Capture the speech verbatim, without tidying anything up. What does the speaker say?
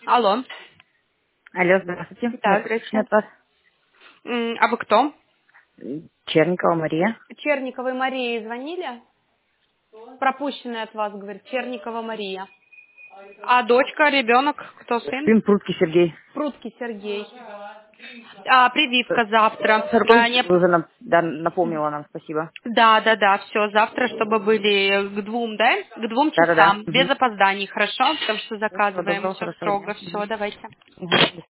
Алло. Алло, здравствуйте. Да, Нет, здрасте. нет вас. М, А вы кто? Черникова Мария. Черниковой Марии звонили? Пропущенный от вас, говорит, Черникова Мария. А дочка, ребенок, кто сын? Сын Прудский Сергей. Прудский Сергей. А, прививка завтра. А, Сороконь, не- вы уже нам, да, напомнила нам, спасибо. Да, да, да, все, завтра, чтобы были к двум, да? К двум Да-да-да. часам, без Угу. опозданий, хорошо? Потому что Всего заказываем доброго, все хорошего строго, дня. все, давайте. Угу.